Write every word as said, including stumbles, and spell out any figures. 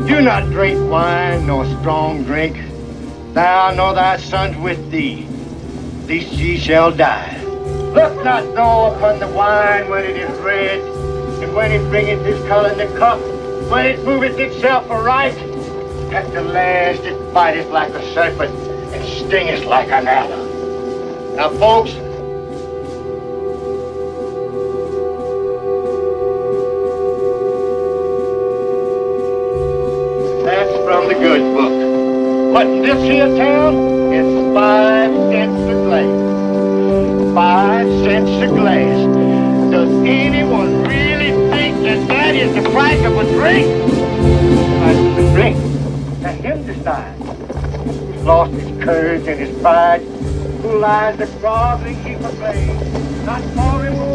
Do not drink wine nor strong drink, thou nor thy sons with thee, lest ye shall die. Look not though upon the wine when it is red, and when it bringeth his color in the cup, when it moveth itself aright. At the last it biteth like a serpent, and stingeth like an adder. Now, folks, that's from the good book. But in this here town, it's five cents a glass. Five cents a glass. Does anyone really think that that is the price of a drink? The price of a drink. Let him decide. He's lost his courage and his pride, who lies a groveling heap of blame, not for him.